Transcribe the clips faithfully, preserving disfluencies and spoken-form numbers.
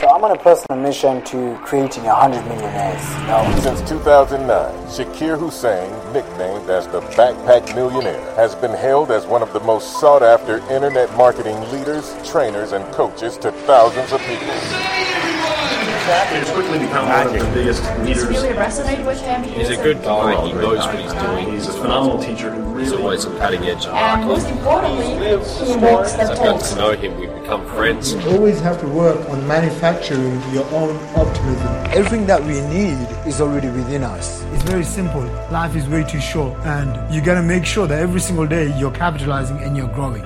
I'm on a personal mission to creating one hundred millionaires. Now, since two thousand nine, Shakir Hussein, nicknamed as the Backpack Millionaire, has been hailed as one of the most sought-after internet marketing leaders, trainers, and coaches to thousands of people. It's quickly become one of the biggest leaders. Really resonate with him. He he's a good guy. He knows what he's doing. He's a phenomenal teacher who really He's always a cutting edge. And most importantly, he walks the As I've gotten talk. to know him, we've become friends. You always have to work on manufacturing your own optimism. Everything that we need is already within us. It's very simple. Life is way too short, and you gotta make sure that every single day you're capitalizing and you're growing.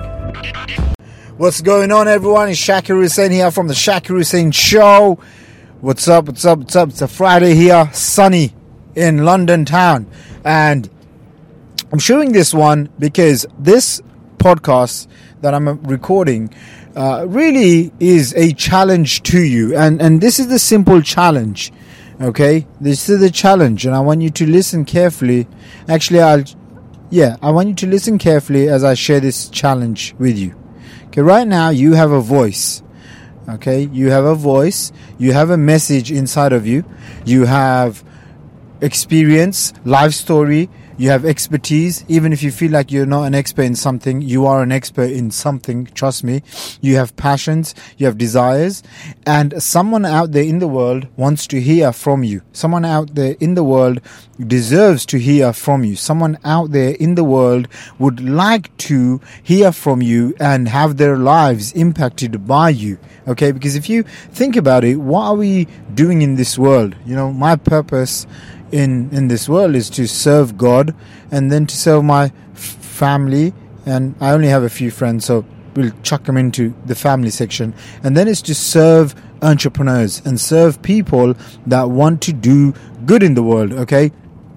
What's going on, everyone? It's Shakir Hussein here from the Shakir Hussein Show. What's up, what's up, what's up? It's a Friday here, sunny in London town. And I'm showing this one because this podcast that I'm recording uh, really is a challenge to you. And, and this is the simple challenge, okay? This is the challenge, and I want you to listen carefully. Actually, I'll, yeah, I want you to listen carefully as I share this challenge with you. Okay, right now you have a voice. Okay, you have a voice, you have a message inside of you, you have experience, life story, you have expertise. Even if you feel like you're not an expert in something, you are an expert in something, trust me. You have passions, you have desires, and someone out there in the world wants to hear from you. Someone out there in the world deserves to hear from you. Someone out there in the world would like to hear from you and have their lives impacted by you. Okay, because if you think about it, what are we doing in this world? You know, my purpose in in this world is to serve God and then to serve my f- family. And I only have a few friends, so we'll chuck them into the family section. And then it's to serve entrepreneurs and serve people that want to do good in the world. Okay,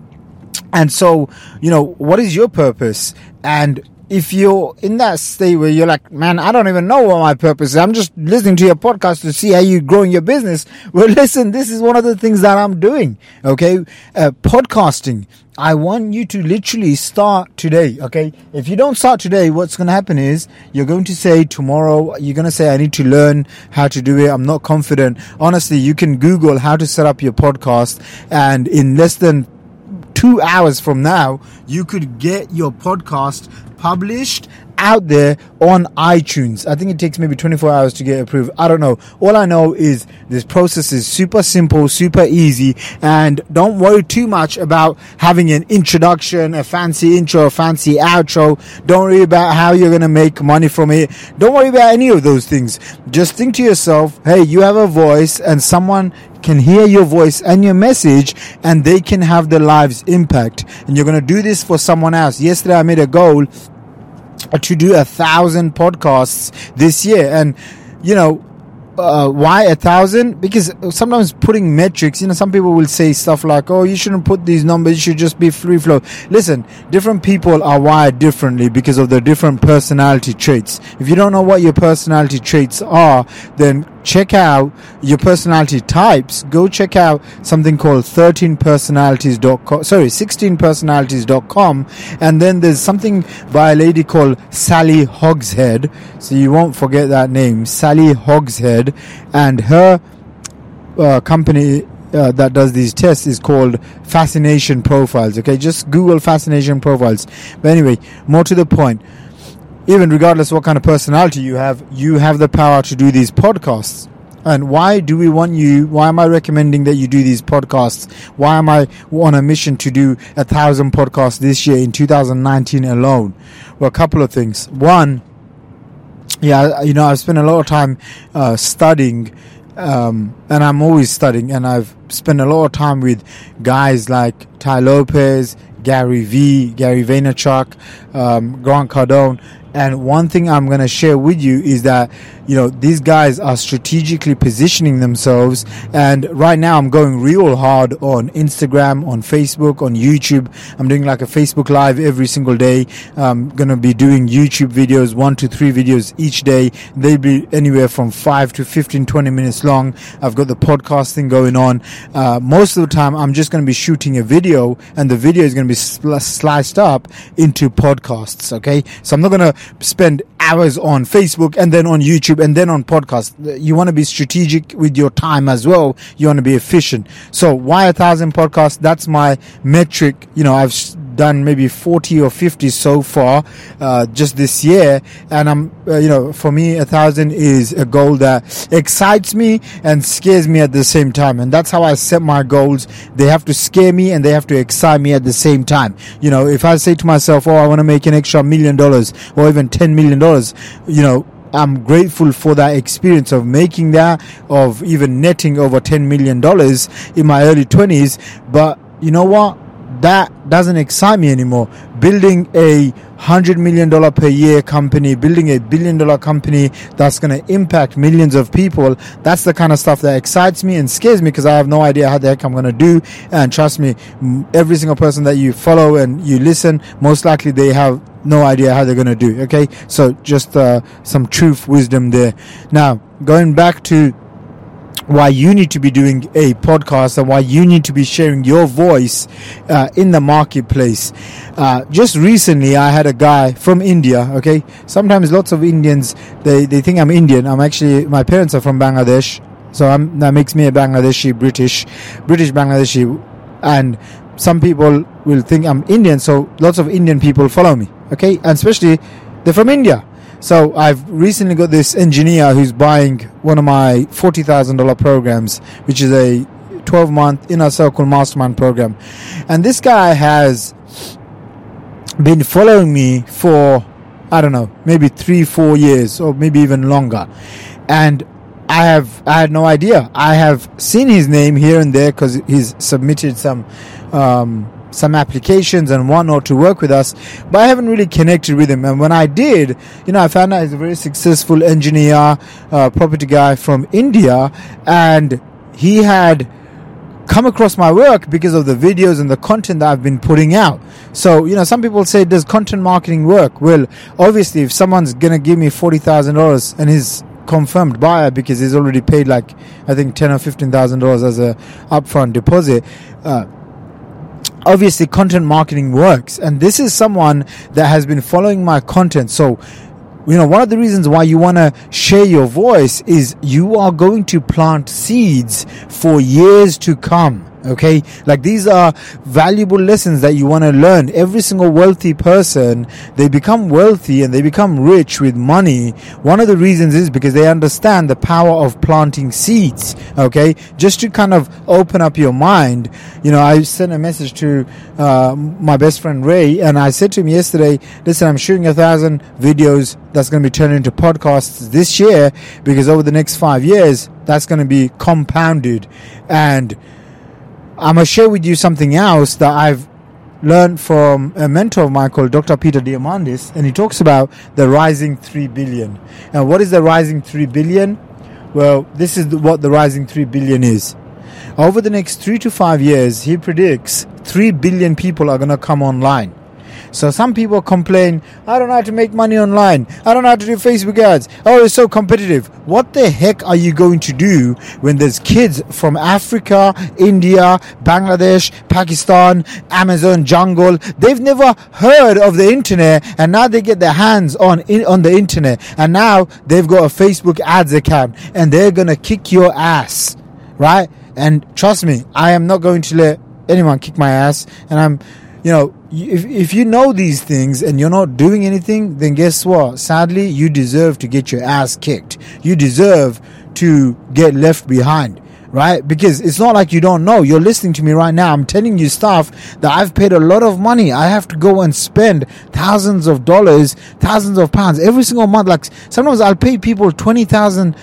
and so, you know, what is your purpose? And if you're in that state where you're like, man, I don't even know what my purpose is, I'm just listening to your podcast to see how you're growing your business. Well, listen, this is one of the things that I'm doing. Okay. Uh, podcasting. I want you to literally start today. Okay. If you don't start today, what's going to happen is you're going to say tomorrow, you're going to say, I need to learn how to do it. I'm not confident. Honestly, you can Google how to set up your podcast, and in less than two hours from now, you could get your podcast published out there on iTunes. I think it takes maybe twenty-four hours to get approved. I don't know. All I know is this process is super simple, super easy, and don't worry too much about having an introduction, a fancy intro, a fancy outro. Don't worry about how you're going to make money from it. Don't worry about any of those things. Just think to yourself, hey, you have a voice, and someone can hear your voice and your message, and they can have their lives impact. And you're going to do this for someone else. Yesterday I made a goal to do a thousand podcasts this year, and you know uh, why a thousand? Because sometimes putting metrics, you know, some people will say stuff like, oh, you shouldn't put these numbers, you should just be free flow. Listen, different people are wired differently because of their different personality traits. If you don't know what your personality traits are, then check out your personality types. Go check out something called thirteen personalities dot com, sorry, sixteen personalities dot com, and then there's something by a lady called Sally Hogshead, so you won't forget that name, Sally Hogshead, and her uh, company uh, that does these tests is called Fascination Profiles. Okay, just Google Fascination Profiles. But anyway, more to the point, even regardless of what kind of personality you have, you have the power to do these podcasts. And why do we want you, why am I recommending that you do these podcasts? Why am I on a mission to do a thousand podcasts this year in two thousand nineteen alone? Well, a couple of things. One, yeah, you know, I've spent a lot of time uh, studying, um, and I'm always studying, and I've spent a lot of time with guys like Tai Lopez, Gary Vee, Gary Vaynerchuk, um, Grant Cardone. And one thing I'm going to share with you is that, you know, these guys are strategically positioning themselves. And right now I'm going real hard on Instagram, on Facebook, on YouTube. I'm doing like a Facebook Live every single day. I'm going to be doing YouTube videos, one to three videos each day. They'll be anywhere from five to fifteen, twenty minutes long. I've got the podcasting going on. Uh, most of the time I'm just going to be shooting a video, and the video is going to be spl- sliced up into podcasts. Okay. So I'm not going to spend hours on Facebook and then on YouTube and then on podcasts. You want to be strategic with your time as well. You want to be efficient. So why a thousand podcasts? That's my metric. You know, I've done maybe forty or fifty so far, uh, just this year. And I'm, uh, you know, for me, a thousand is a goal that excites me and scares me at the same time. And that's how I set my goals. They have to scare me and they have to excite me at the same time. You know, if I say to myself, oh, I want to make an extra million dollars or even ten million dollars, you know, I'm grateful for that experience of making that, of even netting over ten million dollars in my early twenties. But you know what? That doesn't excite me anymore. Building a hundred million dollar per year company, building a billion dollar company that's going to impact millions of people, that's the kind of stuff that excites me and scares me, because I have no idea how the heck I'm going to do. And trust me, every single person that you follow and you listen, most likely they have no idea how they're going to do. Okay, so just uh, some truth wisdom there. Now, going back to why you need to be doing a podcast and why you need to be sharing your voice uh, in the marketplace. Uh, just recently, I had a guy from India. Okay, sometimes lots of Indians, they, they think I'm Indian. I'm actually, my parents are from Bangladesh, so I'm, that makes me a Bangladeshi, British, British Bangladeshi, and some people will think I'm Indian. So lots of Indian people follow me. Okay, and especially they're from India. So I've recently got this engineer who's buying one of my forty thousand dollars programs, which is a twelve month Inner Circle Mastermind program. And this guy has been following me for, I don't know, maybe three, four years or maybe even longer. And I have, I had no idea. I have seen his name here and there because he's submitted some, um, some applications and whatnot to work with us, but I haven't really connected with him. And when I did, you know, I found out he's a very successful engineer, uh, property guy from India, and he had come across my work because of the videos and the content that I've been putting out. So, you know, some people say, does content marketing work? Well, obviously, if someone's going to give me forty thousand dollars and he's confirmed buyer because he's already paid like, I think ten or fifteen thousand dollars as a upfront deposit, uh, obviously content marketing works. And this is someone that has been following my content. So, you know, one of the reasons why you want to share your voice is you are going to plant seeds for years to come. Okay, like these are valuable lessons that you want to learn. Every single wealthy person, they become wealthy and they become rich with money. One of the reasons is because they understand the power of planting seeds. Okay, just to kind of open up your mind. You know, I sent a message to uh, my best friend Ray, and I said to him yesterday, listen, I'm shooting a thousand videos that's going to be turned into podcasts this year, because over the next five years, that's going to be compounded. And I'm going to share with you something else that I've learned from a mentor of mine called Doctor Peter Diamandis, and he talks about the rising three billion. And what is the rising three billion? Well, this is what the rising three billion is. Over the next three to five years, he predicts three billion people are going to come online. So some people complain, I don't know how to make money online. I don't know how to do Facebook ads. Oh, it's so competitive. What the heck are you going to do when there's kids from Africa, India, Bangladesh, Pakistan, Amazon jungle? They've never heard of the internet, and now they get their hands on in, on the internet, and now they've got a Facebook ads account, and they're going to kick your ass, right? And trust me, I am not going to let anyone kick my ass. And I'm, you know, if if you know these things and you're not doing anything, then guess what? Sadly, you deserve to get your ass kicked. You deserve to get left behind, right? Because it's not like you don't know. You're listening to me right now. I'm telling you stuff that I've paid a lot of money. I have to go and spend thousands of dollars, thousands of pounds every single month. Like sometimes I'll pay people twenty thousand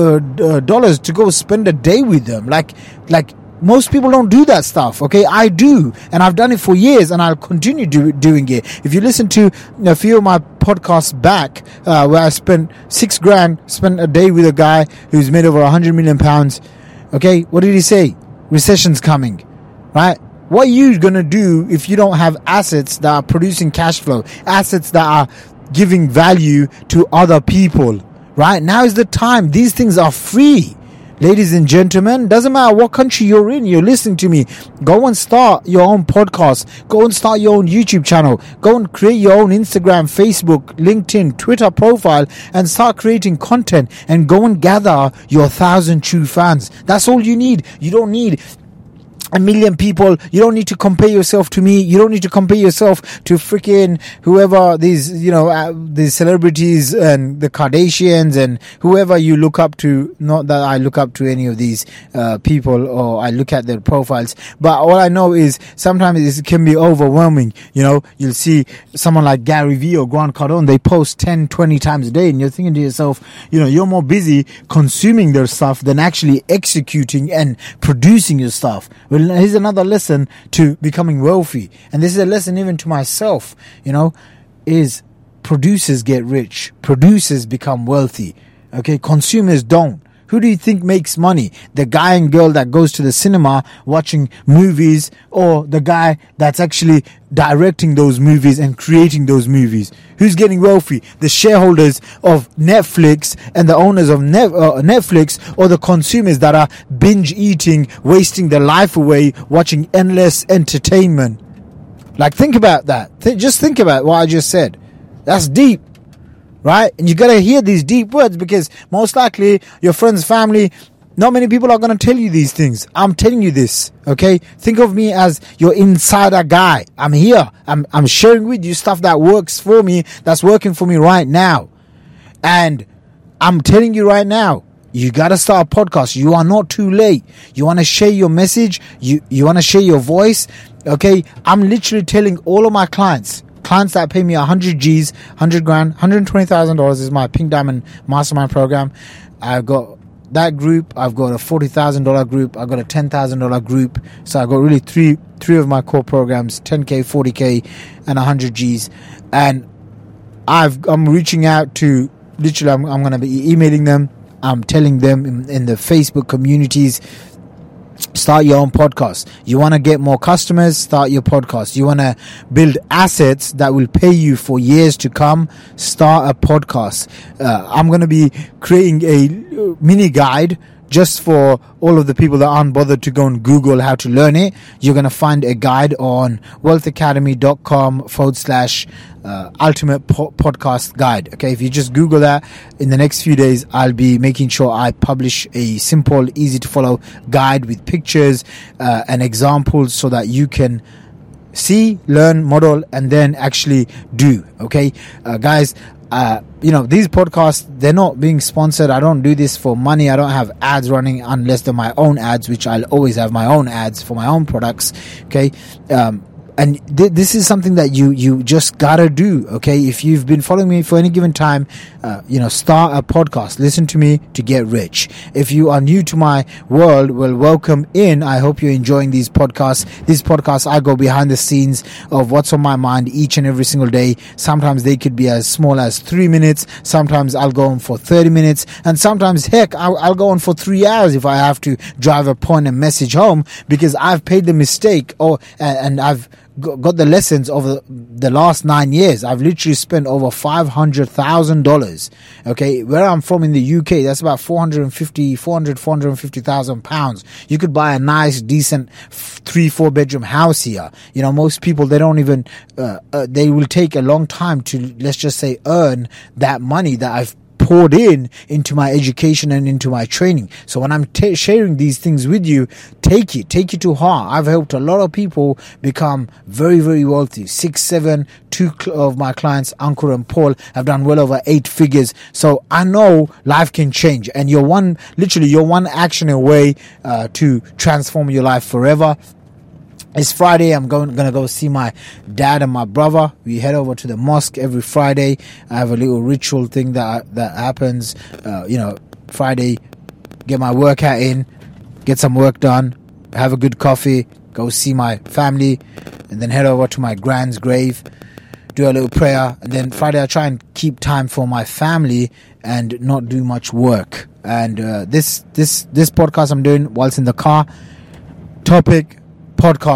dollars to go spend a day with them. Like, like, most people don't do that stuff, okay? I do, and I've done it for years, and I'll continue do, doing it. If you listen to a few of my podcasts back, uh, where I spent six grand, spent a day with a guy who's made over a hundred million pounds, okay? What did he say? Recession's coming, right? What are you gonna do if you don't have assets that are producing cash flow, assets that are giving value to other people, right? Now is the time. These things are free. Ladies and gentlemen, doesn't matter what country you're in, you're listening to me. Go and start your own podcast. Go and start your own YouTube channel. Go and create your own Instagram, Facebook, LinkedIn, Twitter profile and start creating content and go and gather your thousand true fans. That's all you need. You don't need a million people. You don't need to compare yourself to me. You don't need to compare yourself to freaking whoever these, you know, uh, these celebrities and the Kardashians and whoever you look up to. Not that I look up to any of these uh, people or I look at their profiles, but all I know is sometimes it can be overwhelming. You know, you'll see someone like Gary Vee or Grant Cardone, they post ten, twenty times a day and you're thinking to yourself, you know, you're more busy consuming their stuff than actually executing and producing your stuff. Well, here's another lesson to becoming wealthy. And this is a lesson even to myself, you know, is producers get rich. Producers become wealthy. Okay. Consumers don't. Who do you think makes money? The guy and girl that goes to the cinema watching movies or the guy that's actually directing those movies and creating those movies? Who's getting wealthy? The shareholders of Netflix and the owners of Net, uh, Netflix or the consumers that are binge eating, wasting their life away, watching endless entertainment? Like, think about that. Th- just think about what I just said. That's deep. Right? And you got to hear these deep words because most likely your friends, family, not many people are going to tell you these things. I'm telling you this. Okay. Think of me as your insider guy. I'm here. I'm, I'm sharing with you stuff that works for me. That's working for me right now. And I'm telling you right now, you got to start a podcast. You are not too late. You want to share your message. You, you want to share your voice. Okay. I'm literally telling all of my clients, Clients that pay me one hundred G's, one hundred grand, one hundred twenty thousand dollars is my Pink Diamond Mastermind program. I've got that group. I've got a forty thousand dollars group. I've got a ten thousand dollars group. So I've got really three three of my core programs, ten K, forty K, and one hundred G's. And I've, I'm reaching out to, literally, I'm, I'm going to be emailing them. I'm telling them in, in the Facebook communities, start your own podcast. You want to get more customers? Start your podcast. You want to build assets that will pay you for years to come? Start a podcast. Uh, I'm going to be creating a mini guide just for all of the people that aren't bothered to go and Google how to learn it. You're going to find a guide on wealthacademy.com forward slash uh, ultimate po- podcast guide. Okay. If you just Google that, in the next few days, I'll be making sure I publish a simple, easy to follow guide with pictures uh, and examples so that you can see, learn, model, and then actually do. Okay. Uh, guys, Uh, you know, these podcasts, they're not being sponsored. I don't do this for money. I don't have ads running unless they're my own ads, which I'll always have my own ads for my own products. Okay. Um, and th- this is something that you, you just gotta do. Okay. If you've been following me for any given time, uh, you know, start a podcast, listen to me to get rich. If you are new to my world, well, welcome in. I hope you're enjoying these podcasts. These podcasts, I go behind the scenes of what's on my mind each and every single day. Sometimes they could be as small as three minutes. Sometimes I'll go on for thirty minutes. And sometimes, heck, I'll, I'll go on for three hours if I have to drive a point and message home because I've paid the mistake or, and I've got the lessons over the last nine years. I've literally spent over five hundred thousand dollars. Okay. Where I'm from in the U K, that's about four hundred fifty, four hundred, four hundred fifty thousand pounds. You could buy a nice, decent three, four bedroom house here. You know, most people, they don't even, uh, uh, they will take a long time to, let's just say, earn that money that I've poured in into my education and into my training. So when I'm t- sharing these things with you, take it, take it to heart. I've helped a lot of people become very, very wealthy. Six, seven, two of my clients, Ankur and Paul, have done well over eight figures. So I know life can change, and you're one, literally, you're one action away uh, to transform your life forever. It's Friday. I'm going gonna go see my dad and my brother. We head over to the mosque every Friday. I have a little ritual thing that that happens. Uh, you know, Friday, get my workout in, get some work done, have a good coffee, go see my family, and then head over to my grand's grave, do a little prayer, and then Friday I try and keep time for my family and not do much work. And uh, this this this podcast I'm doing whilst in the car. Topic: podcasting.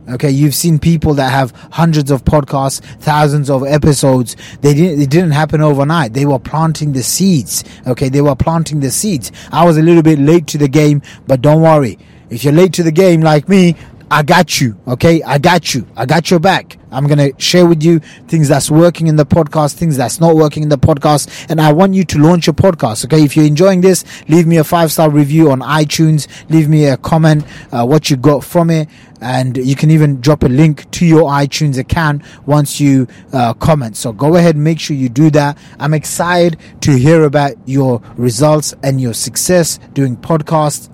Okay, you've seen people that have hundreds of podcasts, thousands of episodes. They didn't, it didn't happen overnight. They were planting the seeds. Okay, they were planting the seeds. I was a little bit late to the game, but don't worry. If you're late to the game like me, I got you. Okay, I got you. I got your back. I'm going to share with you things that's working in the podcast, things that's not working in the podcast. And I want you to launch your podcast. Okay, if you're enjoying this, leave me a five-star review on iTunes. Leave me a comment, uh, what you got from it. And you can even drop a link to your iTunes account once you uh, comment. So go ahead and make sure you do that. I'm excited to hear about your results and your success doing podcasts.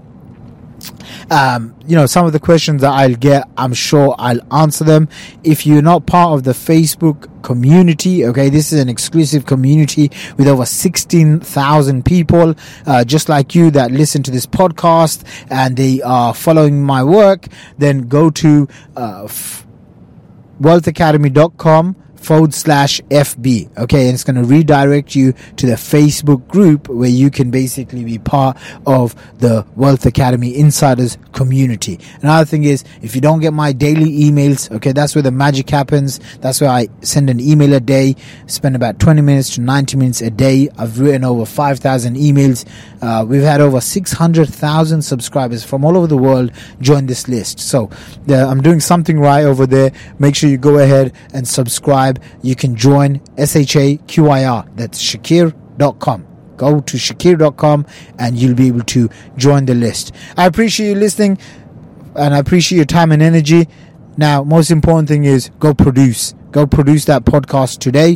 Um, you know, some of the questions that I'll get, I'm sure I'll answer them. If you're not part of the Facebook community, okay, this is an exclusive community with over sixteen thousand people, uh, just like you, that listen to this podcast and they are following my work. Then go to uh, f- wealth academy dot com forward slash F B. Okay, and it's going to redirect you to the Facebook group where you can basically be part of the Wealth Academy Insiders community. Another thing is, if you don't get my daily emails, okay, that's where the magic happens. That's where I send an email a day, spend about twenty minutes to ninety minutes a day. I've written over five thousand emails. Uh, we've had over six hundred thousand subscribers from all over the world join this list. So the, I'm doing something right over there. Make sure you go ahead and subscribe. You can join S H A Q I R. That's Shakir dot com. Go to Shakir dot com and you'll be able to join the list. I appreciate you listening and I appreciate your time and energy. Now, most important thing is go produce. Go produce that podcast today.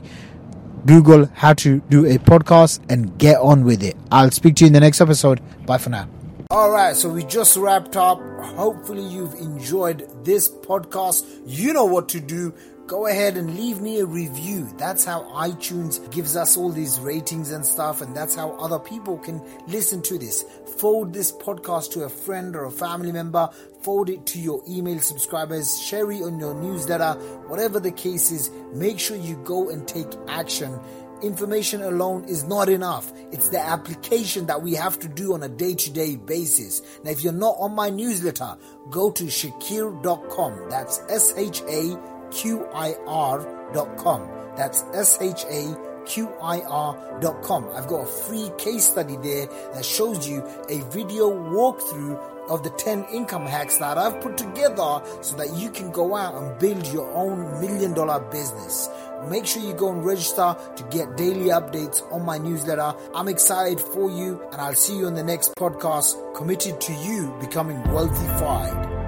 Google how to do a podcast and get on with it. I'll speak to you in the next episode. Bye for now. All right, so we just wrapped up. Hopefully you've enjoyed this podcast. You know what to do. Go ahead and leave me a review. That's how iTunes gives us all these ratings and stuff, and that's how other people can listen to this. Forward this podcast to a friend or a family member. Forward it to your email subscribers. Share it on your newsletter. Whatever the case is, make sure you go and take action. Information alone is not enough. It's the application that we have to do on a day-to-day basis. Now, if you're not on my newsletter, go to Shakir dot com. That's S H A Q I R dot com. That's S H A Q I R dot com. I've got a free case study there that shows you a video walkthrough of the ten income hacks that I've put together so that you can go out and build your own million dollar business. Make sure you go and register to get daily updates on my newsletter. I'm excited for you and I'll see you on the next podcast, committed to you becoming wealthified.